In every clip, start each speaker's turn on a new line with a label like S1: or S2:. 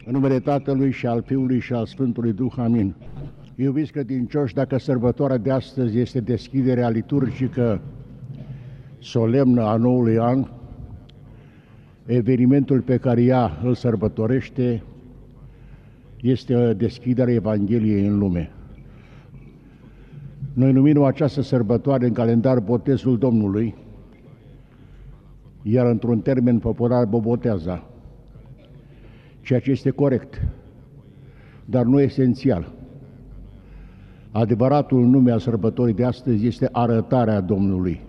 S1: În numele Tatălui și al Fiului și al Sfântului Duh, amin. Iubiți credincioși, dacă sărbătoarea de astăzi este deschiderea liturgică solemnă a noului an, evenimentul pe care ea îl sărbătorește este deschiderea Evangheliei în lume. Noi numim această sărbătoare în calendar Botezul Domnului, iar într-un termen popular Boboteaza, ceea ce este corect, dar nu esențial. Adevăratul nume al sărbătorii de astăzi este arătarea Domnului.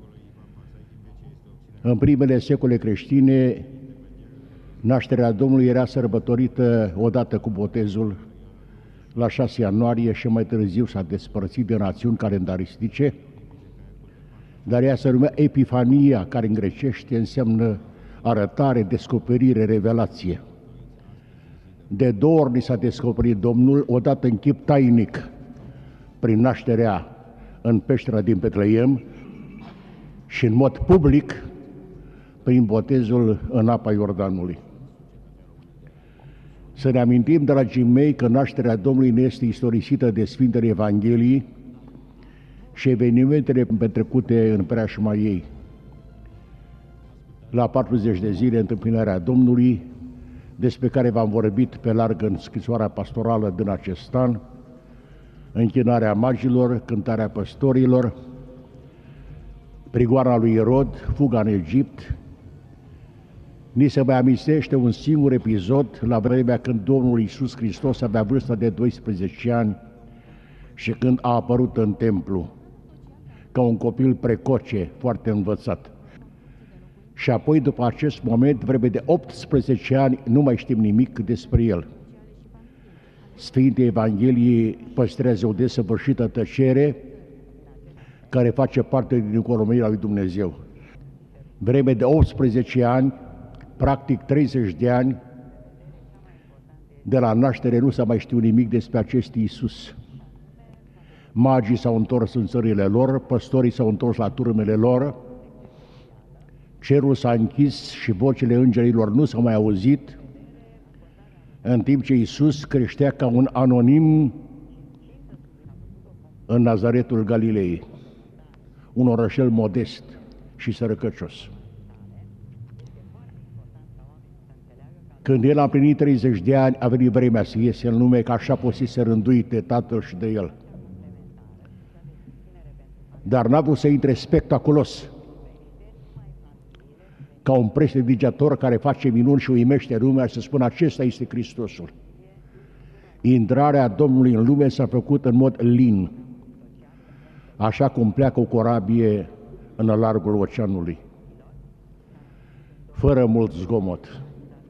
S1: În primele secole creștine, nașterea Domnului era sărbătorită odată cu botezul, la 6 ianuarie, și mai târziu s-a despărțit de națiuni calendaristice, dar ea se numea Epifania, care în grecește înseamnă arătare, descoperire, revelație. De 2 ori ni s-a descoperit Domnul, odată în chip tainic, prin nașterea în peștera din Betleem, și în mod public, prin botezul în apa Iordanului. Să ne amintim, dragii mei, că nașterea Domnului ne este istorisită de Sfintele Evangheliei și evenimentele petrecute în preajma ei. La 40 de zile, întâmpinarea Domnului, despre care v-am vorbit pe larg în scrisoarea pastorală din acest an, închinarea magilor, cântarea păstorilor, prigoana lui Irod, fuga în Egipt. Ni se mai amintește un singur episod la vremea când Domnul Iisus Hristos avea vârsta de 12 ani și când a apărut în templu, ca un copil precoce, foarte învățat. Și apoi, după acest moment, vreme de 18 ani, nu mai știm nimic despre el. Sfintele Evangheliei păstrează o desăvârșită tăcere care face parte din economia lui Dumnezeu. Vreme de 18 ani, practic 30 de ani, de la naștere nu s-a mai știut nimic despre acest Iisus. Magii s-au întors în țările lor, păstorii s-au întors la turmele lor, cerul s-a închis și vocile îngerilor nu s-au mai auzit, în timp ce Iisus creștea ca un anonim în Nazaretul Galilei, un orășel modest și sărăcăcios. Când el a împlinit 30 de ani, a venit vremea să iese în lume, că așa posise rânduit de Tatăl și de el. Dar n-a vrut să intre spectaculos, ca un prestidigitator care face minuni și uimește lumea și să spună: acesta este Hristosul. Intrarea Domnului în lume s-a făcut în mod lin, așa cum pleacă o corabie în largul oceanului, fără mult zgomot.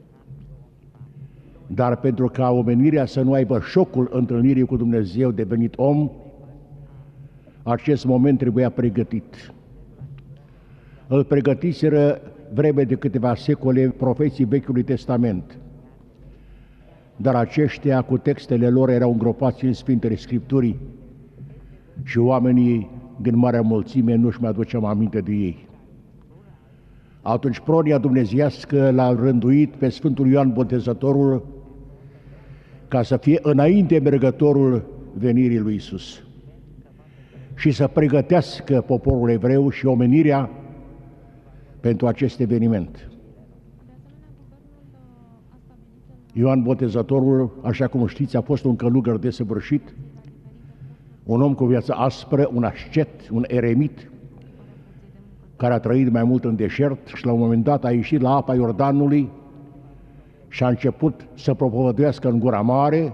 S1: Dar pentru ca omenirea să nu aibă șocul întâlnirii cu Dumnezeu devenit om, acest moment trebuia pregătit. Îl pregătiseră vreme de câteva secole profeții Vechiului Testament, dar aceștia cu textele lor erau îngropați în Sfintele Scripturii și oamenii din marea mulțime nu-și mai aduceau aminte de ei. Atunci pronia dumnezeiască l-a rânduit pe Sfântul Ioan Botezătorul ca să fie înainte mergătorul venirii lui Iisus și să pregătească poporul evreu și omenirea pentru acest eveniment. Ioan Botezătorul, așa cum știți, a fost un călugăr desăvârșit, un om cu viață aspră, un ascet, un eremit, care a trăit mai mult în deșert și la un moment dat a ieșit la apa Iordanului și a început să propovăduiască în gura mare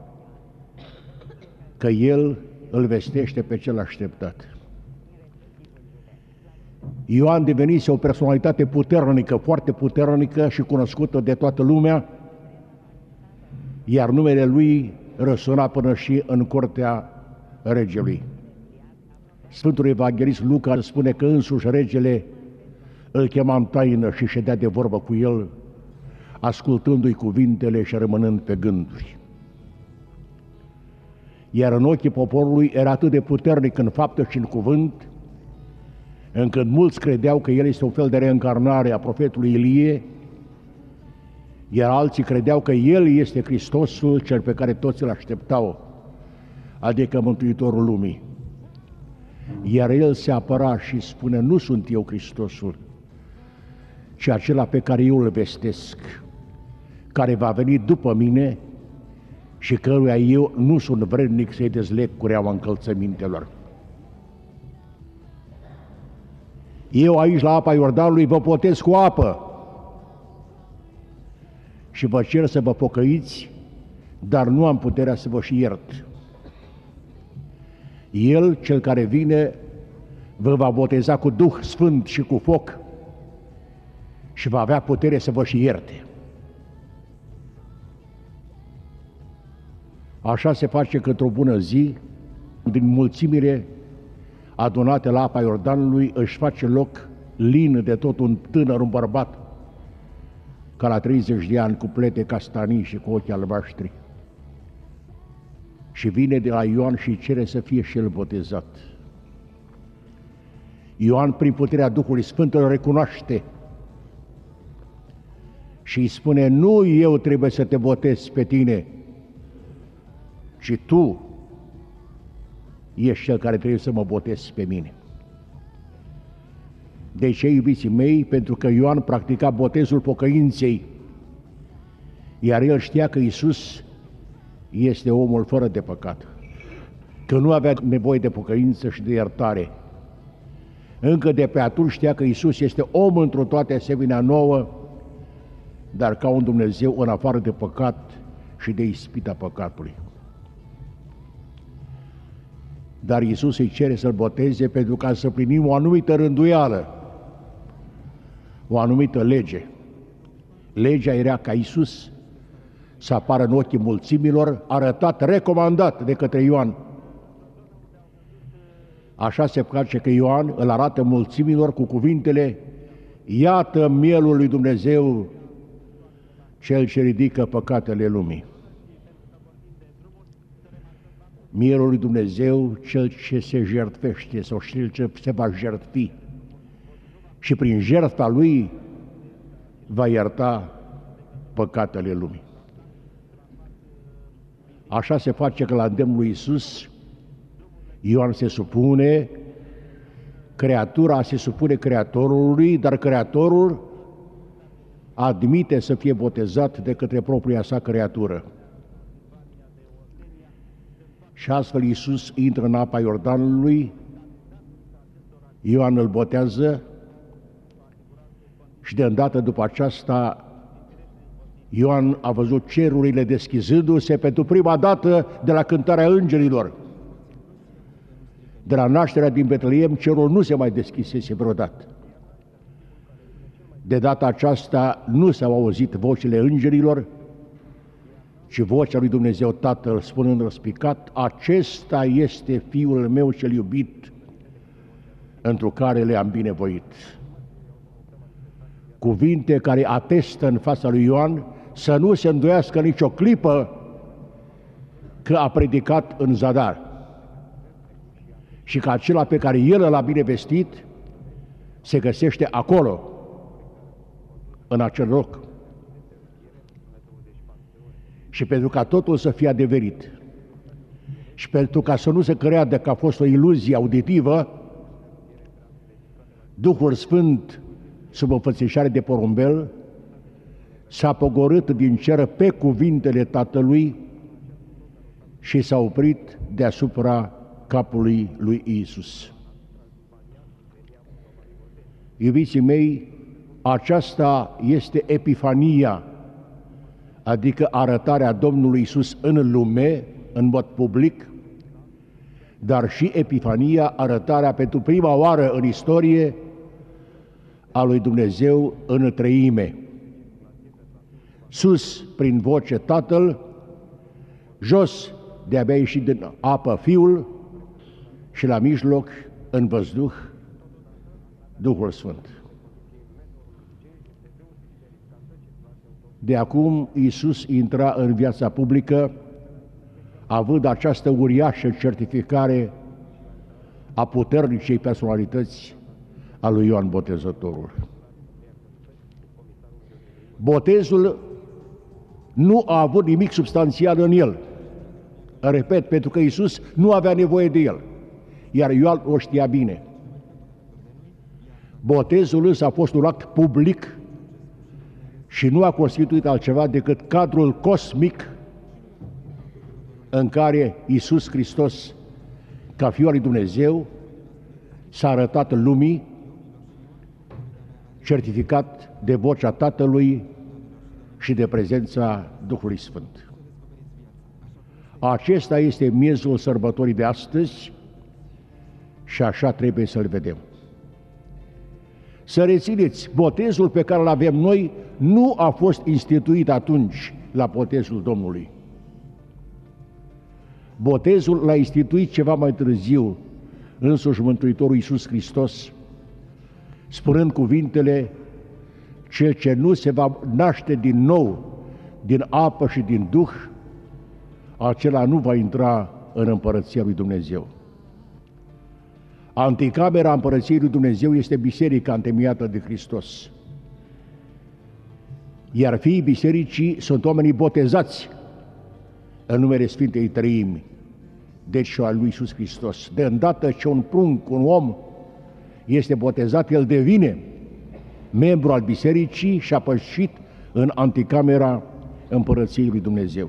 S1: că el îl vestește pe cel așteptat. Ioan devenise o personalitate puternică, foarte puternică și cunoscută de toată lumea, iar numele lui răsuna până și în curtea regelui. Sfântul Evanghelist Luca spune că însuși regele îl chema în taină și ședea de vorbă cu el, ascultându-i cuvintele și rămânând pe gânduri. Iar în ochii poporului era atât de puternic în faptă și în cuvânt, încât mulți credeau că el este un fel de reîncarnare a profetului Ilie iar alții credeau că El este Hristosul, cel pe care toți îl așteptau, adică Mântuitorul lumii. Iar El se apăra și spune, nu sunt eu Hristosul, ci acela pe care eu îl vestesc, care va veni după mine și căruia eu nu sunt vrednic să-i dezleg cureaua încălțămintelor. Eu aici, la apa Iordanului, vă botez cu apă și vă cer să vă pocăiți, dar nu am puterea să vă și iert. El, cel care vine, vă va boteza cu Duh Sfânt și cu foc și va avea putere să vă și ierte. Așa se face că într-o bună zi, din mulțimile adunate la apa Iordanului, își face loc lin de tot un tânăr, un bărbat, ca la 30 de ani, cu plete castanii și cu ochi albaștri. Și vine de la Ioan și cere să fie și el botezat. Ioan, prin puterea Duhului Sfânt, îl recunoaște și îi spune, nu eu trebuie să te botez pe tine, ci tu ești cel care trebuie să mă botezi pe mine. De ce, iubiții mei? Pentru că Ioan practica botezul pocăinței, iar el știa că Iisus este omul fără de păcat, că nu avea nevoie de pocăință și de iertare. Încă de pe atunci știa că Iisus este om într-o toate asemenea nouă, dar ca un Dumnezeu în afară de păcat și de ispita păcatului. Dar Iisus îi cere să-l boteze pentru ca să plinim o anumită rânduială, o anumită lege. Legea era ca Iisus să apară în ochii mulțimilor, arătat, recomandat de către Ioan. Așa se face că Ioan îl arată mulțimilor cu cuvintele, iată mielul lui Dumnezeu, cel ce ridică păcatele lumii. Mielul lui Dumnezeu, cel ce se jertfește sau cel ce se va jertfi și prin jertfa lui va ierta păcatele lumii. Așa se face că la îndemnul lui Iisus, Ioan se supune, creatura se supune Creatorului, dar Creatorul admite să fie botezat de către propria sa creatură. Și astfel Iisus intră în apa Iordanului, Ioan îl botează și de îndată după aceasta Ioan a văzut cerurile deschizându-se pentru prima dată de la cântarea îngerilor. De la nașterea din Betleem, cerul nu se mai deschisese vreodată. De data aceasta nu s-au auzit vocile îngerilor, ci vocea lui Dumnezeu Tatăl spunând răspicat, acesta este Fiul meu cel iubit, întru care le-am binevoit. Cuvinte care atestă în fața lui Ioan să nu se îndoiască nicio clipă că a predicat în zadar și că acela pe care el l-a binevestit se găsește acolo, în acel loc. Și pentru ca totul să fie adeverit și pentru ca să nu se creadă că a fost o iluzie auditivă, Duhul Sfânt, sub înfățișare de porumbel, s-a pogorât din cer pe cuvintele Tatălui și s-a oprit deasupra capului lui Iisus. Iubiții mei, aceasta este Epifania, adică arătarea Domnului Iisus în lume, în mod public, dar și Epifania, arătarea pentru prima oară în istorie a lui Dumnezeu în treime. Sus, prin voce Tatăl, jos, de-abia ieșit din apă Fiul și la mijloc, în văzduh, Duhul Sfânt. De acum, Iisus intra în viața publică, având această uriașă certificare a puternicei personalități a lui Ioan Botezătorul. Botezul nu a avut nimic substanțial în el. Repet, pentru că Iisus nu avea nevoie de el, iar Ioan o știa bine. Botezul însă a fost un act public și nu a constituit altceva decât cadrul cosmic în care Iisus Hristos, ca Fiul al lui Dumnezeu, s-a arătat lumii, certificat de vocea Tatălui și de prezența Duhului Sfânt. Acesta este miezul sărbătorii de astăzi și așa trebuie să-l vedem. Să rețineți, botezul pe care îl avem noi nu a fost instituit atunci la botezul Domnului. Botezul l-a instituit ceva mai târziu însuși Mântuitorul Iisus Hristos, spunând cuvintele: cel ce nu se va naște din nou din apă și din Duh, acela nu va intra în Împărăția lui Dumnezeu. Anticamera Împărăției lui Dumnezeu este biserica întemeiată de Hristos. Iar fiii bisericii sunt oamenii botezați în numele Sfintei Treimi, deci și al lui Iisus Hristos. De îndată ce un prunc, un om, este botezat, el devine membru al bisericii și a pășit în anticamera Împărăției lui Dumnezeu.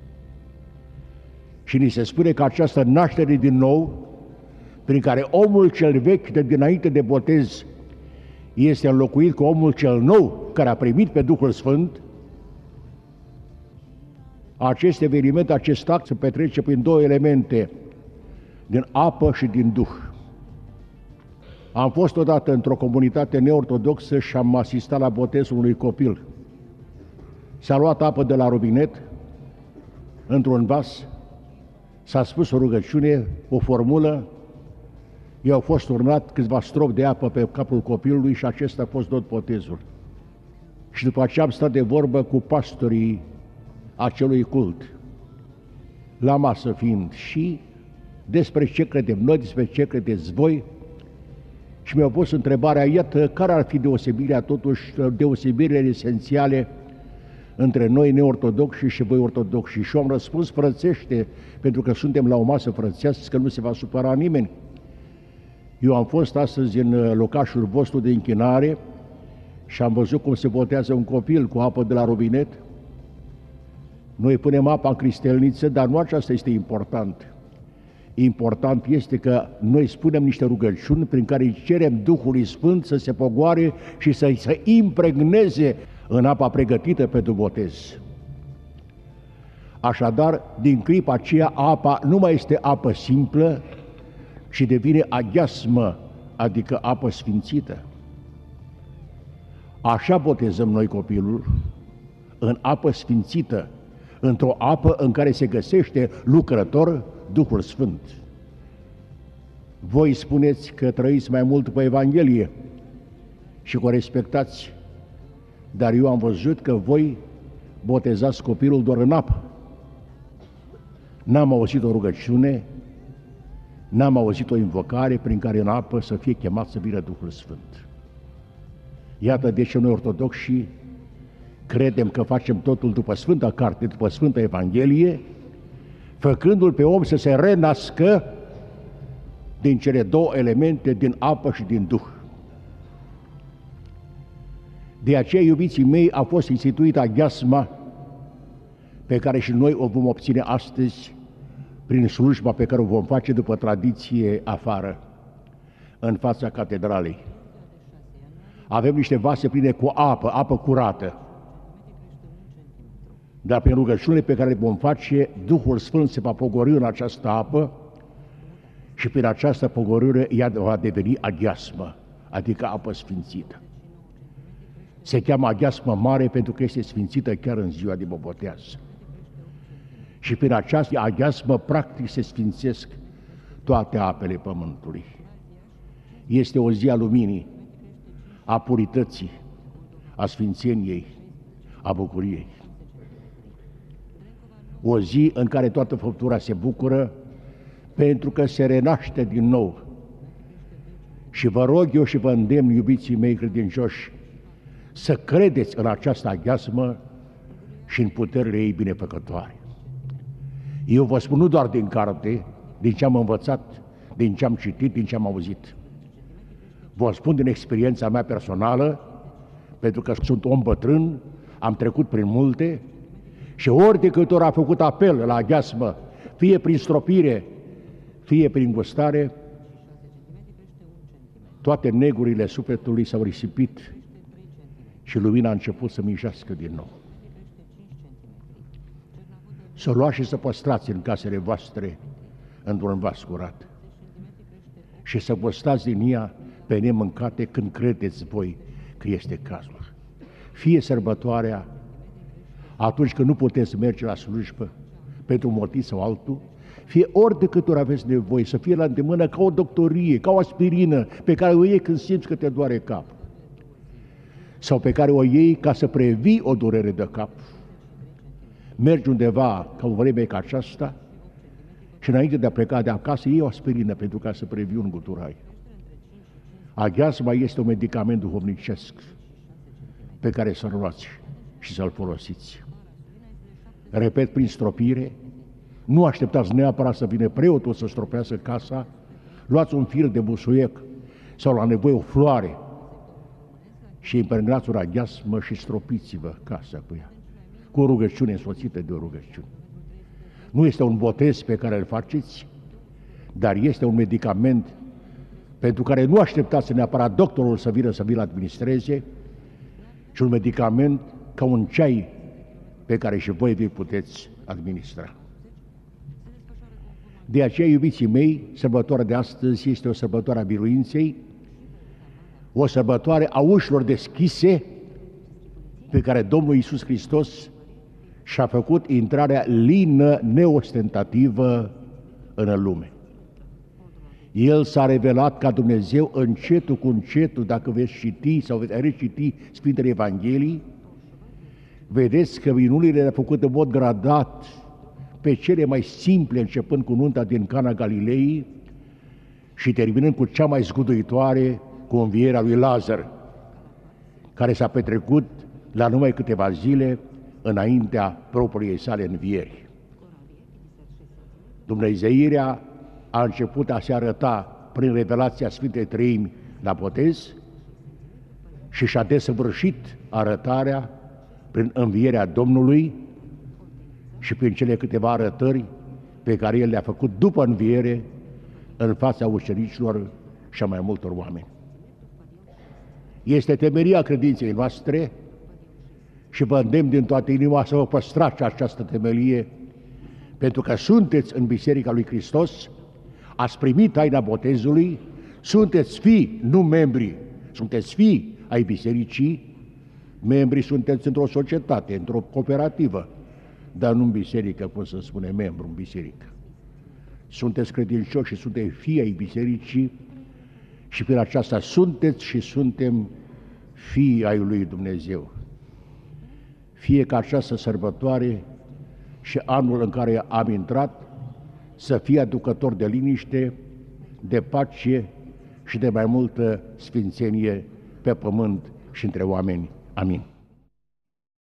S1: Și ni se spune că această naștere din nou, prin care omul cel vechi de dinainte de botez este înlocuit cu omul cel nou, care a primit pe Duhul Sfânt, acest eveniment, acest act se petrece prin două elemente, din apă și din Duh. Am fost odată într-o comunitate neortodoxă și am asistat la botezul unui copil. S-a luat apă de la robinet într-un vas, s-a spus o rugăciune, o formulă, i-au fost turnat câțiva stropi de apă pe capul copilului și acesta a fost tot botezul. Și după aceea am stat de vorbă cu pastorii acelui cult, la masă fiind, și despre ce credem noi, despre ce credeți voi, și mi-au pus întrebarea: iată, care ar fi deosebirea, totuși, deosebirile esențiale între noi neortodoxi și voi ortodoxi? Și eu am răspuns frățește, pentru că suntem la o masă frățească, că nu se va supăra nimeni. Eu am fost astăzi în locașul vostru de închinare și am văzut cum se botează un copil cu apă de la robinet. Noi punem apa în cristelniță, dar nu aceasta este important. Important este că noi spunem niște rugăciuni prin care îi cerem Duhului Sfânt să se pogoare și să se impregneze în apa pregătită pentru botez. Așadar, din clipa aceea, apa nu mai este apă simplă, ci devine aghiasmă, adică apă sfințită. Așa botezăm noi copilul, în apă sfințită, într-o apă în care se găsește lucrător Duhul Sfânt. Voi spuneți că trăiți mai mult pe Evanghelie și că o respectați, dar eu am văzut că voi botezați copilul doar în apă. N-am auzit o rugăciune, n-am auzit o invocare prin care în apă să fie chemat să vină Duhul Sfânt. Iată de ce noi ortodoxi credem că facem totul după Sfânta Carte, după Sfânta Evanghelie, făcându-l pe om să se renască din cele două elemente, din apă și din Duh. De aceea, iubiții mei, a fost instituită aghiasma pe care și noi o vom obține astăzi prin slujba pe care o vom face după tradiție afară, în fața catedralei. Avem niște vase pline cu apă curată, dar prin rugăciunile pe care le vom face, Duhul Sfânt se va pogorî în această apă și prin această pogorâre ea va deveni aghiasmă, adică apă sfințită. Se cheamă aghiasmă mare pentru că este sfințită chiar în ziua de bobotează. Și prin această aghiasmă, practic, se sfințesc toate apele pământului. Este o zi a luminii, a purității, a sfințeniei, a bucuriei. O zi în care toată făptura se bucură pentru că se renaște din nou. Și vă rog eu și vă îndemn, iubiții mei credincioși, să credeți în această aghiasmă și în puterile ei binefăcătoare. Eu vă spun nu doar din carte, din ce am învățat, din ce am citit, din ce am auzit. Vă spun din experiența mea personală, pentru că sunt om bătrân, am trecut prin multe și ori de câte ori a făcut apel la aghiazmă, fie prin stropire, fie prin gustare, toate negurile sufletului s-au risipit și lumina a început să mijească din nou. Să o luați și să păstrați în casele voastre într-un vas curat și să gustați din ea pe nemâncate când credeți voi că este cazul. Fie sărbătoarea, atunci când nu puteți merge la slujbă pentru un motiv sau altul, fie ori de câte ori aveți nevoie, să fie la îndemână ca o doctorie, ca o aspirină pe care o iei când simți că te doare capul sau pe care o iei ca să previi o durere de cap. Mergi undeva ca o vreme ca aceasta și înainte de a pleca de acasă iei o aspirină pentru ca să previi un guturai. Aghiazma este un medicament duhovnicesc pe care să-l luați și să-l folosiți. Repet, prin stropire, nu așteptați neapărat să vină preotul să stropească casa, luați un fir de busuiec sau la nevoie o floare și impregnați o aghiazmă și stropiți-vă casa cu ea, cu o rugăciune însoțită de o rugăciune. Nu este un botez pe care îl faceți, dar este un medicament pentru care nu așteptați neapărat doctorul să vină să vi-l administreze, ci un medicament ca un ceai pe care și voi vi puteți administra. De aceea, iubiții mei, sărbătoarea de astăzi este o sărbătoare a biruinței, o sărbătoare a ușilor deschise pe care Domnul Iisus Hristos și-a făcut intrarea lină, neostentativă în lume. El s-a revelat ca Dumnezeu încetul cu încetul, dacă veți citi sau veți reciti Sfintele Evangheliei, vedeți că minunile le-a făcut în mod gradat pe cele mai simple, începând cu nunta din Cana Galilei și terminând cu cea mai zguduitoare, cu învierea lui Lazar, care s-a petrecut la numai câteva zile înaintea propriei sale învieri. Dumnezeirea a început a se arăta prin revelația Sfintei Treimi la botez și și-a desăvârșit arătarea prin învierea Domnului și prin cele câteva arătări pe care El le-a făcut după înviere în fața ucenicilor și a mai multor oameni. Este temeria credinței noastre și vă îndemn din toată inima să vă păstrați această temelie, pentru că sunteți în Biserica lui Hristos, ați primit taina botezului, sunteți fii, nu membri, sunteți fii ai bisericii, membrii sunteți într-o societate, într-o cooperativă, dar nu în biserică, cum se spune, membru în biserică. Sunteți credincioși și sunteți fii ai bisericii și prin aceasta sunteți și suntem fii ai lui Dumnezeu. Fie ca această sărbătoare și anul în care am intrat să fie aducător de liniște, de pace și de mai multă sfințenie pe pământ și între oameni. Amin.